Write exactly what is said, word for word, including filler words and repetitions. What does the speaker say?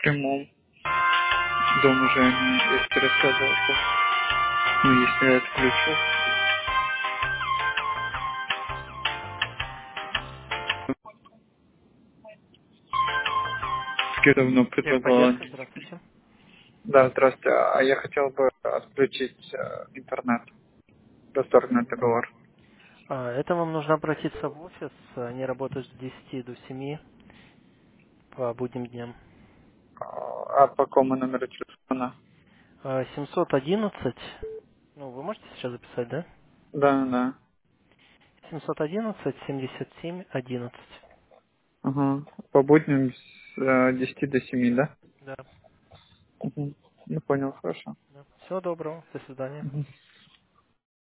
прямом. Дом уже не, я тебе рассказывал, что, ну, если я отключу, я давно предлагала. Техподдержка, здравствуйте. Да, здравствуйте. А я хотел бы отключить э, интернет, повторный договор. А, Это вам нужно обратиться в офис. Они работают с десяти до семи по будним дням. А а по какому номеру телефона? А, семьсот одиннадцать, ну вы можете сейчас записать, да? Да, да. семьсот одиннадцать семьдесят семь одиннадцать. Ага. По будням с э, десяти до семи, да? Да. Угу. Ну, понял, хорошо. Да. Всего доброго, до свидания. Мгм.